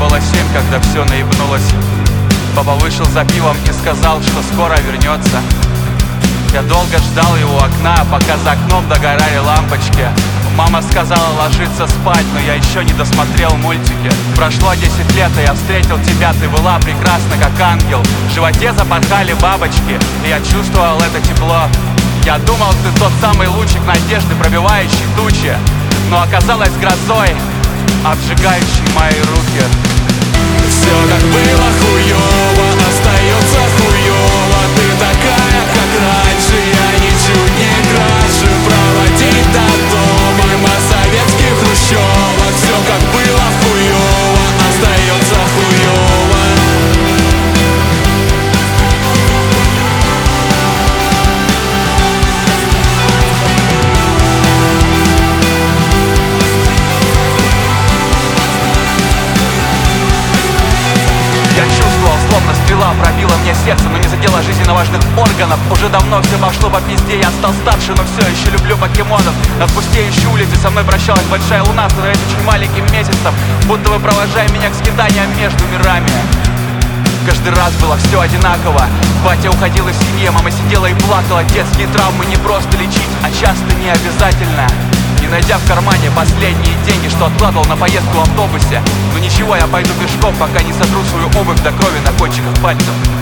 было 7, когда все наебнулось. Папа вышел за пивом и сказал, что скоро вернется. Я долго ждал его у окна, пока за окном догорали лампочки. Мама сказала ложиться спать, но я еще не досмотрел мультики. Прошло 10 лет, и я встретил тебя, ты была прекрасна, как ангел. В животе запорхали бабочки, и я чувствовал это тепло. Я думал, ты тот самый лучик надежды, пробивающий тучи, но оказалась грозой, обжигающей мои руки. Все как было хуёво, остается хуёво. Ты такая, как раньше, я ничуть не краше. Проводить до дома на советских хрущевок. Все как было хуёво, остается хуёво. Я чувствовал, словно стрела пробила мне сердце, но не задела жизненно важных органов. Уже давно все пошло по пизде, я стал старше, но все еще люблю покемонов. На пустеющей улице со мной прощалась большая луна, становясь очень маленьким месяцем, будто вы провожая меня к скитаниям между мирами. Каждый раз было все одинаково. Батя уходил из семьи, мама сидела и плакала. Детские травмы не просто лечить, а часто не обязательно. Не найдя в кармане последние деньги, что откладывал на поездку в автобусе. Но ничего, я пойду пешком, пока не сотру свою обувь до крови на кончиках пальцев.